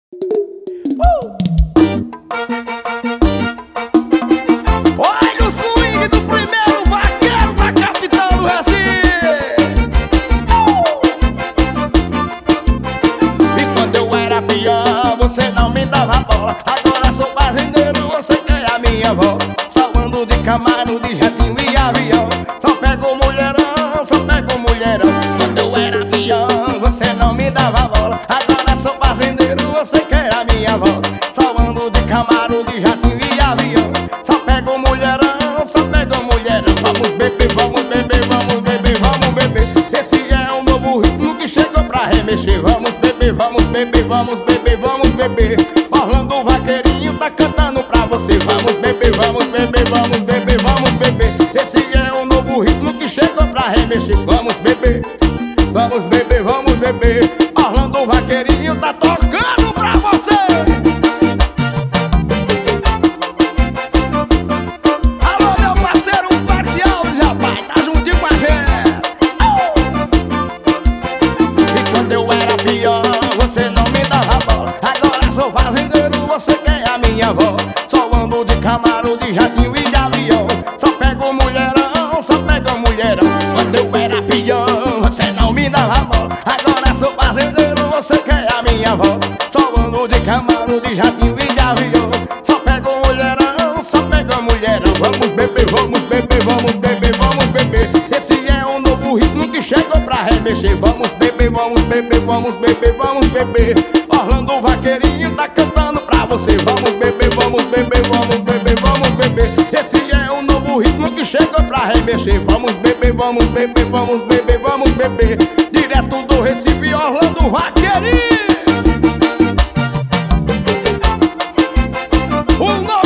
Olha o swing do primeiro vaqueiro da capital do Recife. E quando eu era peão, você não me dava bola. Agora sou fazendeiro, você quer a minha avó. Só ando de Camaro, de jatinho e avião. Só pego mulherão, só pego mulherão. Quando eu era peão, você não me dava bola. Agora sou fazendeiro, você quer a minha avó. Só ando de Camaro, de jatinho e avião. Só pego mulherão, só pego mulherão. Vamos beber, vamos beber, vamos beber, vamos beber. Esse é um novo ritmo que chegou pra remexer. Vamos beber, vamos beber, vamos beber, vamos beber. Orlando Vaqueirinho tá cantando pra você. Vamos beber, vamos beber, vamos beber, vamos beber. Esse é um novo ritmo que chegou pra remexer. Vamos beber, vamos beber, vamos beber. Orlando Vaqueirinho tá tocando pra você. Alô, meu parceiro, um parcial, rapaz, tá juntinho com a gente. E quando eu era peão, você não me dava bola. Agora sou fazendeiro, você quer a minha avó. Só ando de Camaro, de jatinho e de avião. Só pego mulherão, só pego mulherão. Quando eu era peão, você não me dava bola. Agora sou fazendeiro, você quer a minha avó. Só ando de Camaro, de jatinho e de avião. Só pego mulherão, só pego mulherão. Vamos beber, vamos beber, vamos beber, vamos beber. Esse é um novo ritmo que chegou pra remexer. Vamos beber, vamos beber, vamos beber, vamos beber. Orlando Vaqueirinho tá cantando pra você. Vamos beber, vamos beber, vamos beber, vamos beber. Esse é um novo ritmo que chegou pra remexer. Vamos beber, vamos beber, vamos beber, vamos beber. Direto do Recife, Orlando Vaqueirinho.